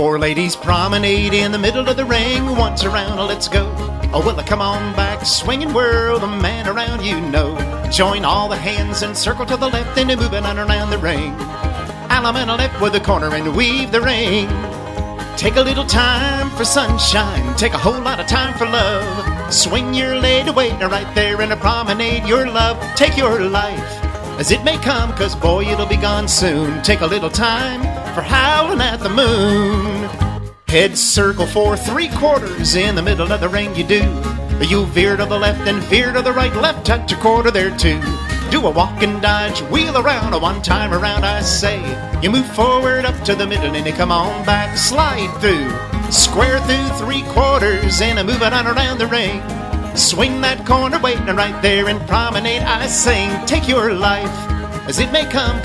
Four ladies promenade in the middle of the ring. Once around, let's go. Oh, well, come on back, swinging whirl, the man around you know. Join all the hands and circle to the left and moving on around the ring. Element left with the corner and weave the ring. Take a little time for sunshine, take a whole lot of time for love. Swing your lady away right there in a promenade, your love. Take your life as it may come, 'cause boy, it'll be gone soon. Take a little time for howling at the moon. Head circle for 3/4 in the middle of the ring you do. You veer to the left and veer to the right, left touch a quarter there too. Do a walk and dodge, wheel around, a one time around I say. You move forward up to the middle and you come on back, slide through, square through 3/4 and a moving on around the ring. Swing that corner waiting right there in promenade I sing. Take your life as it may come.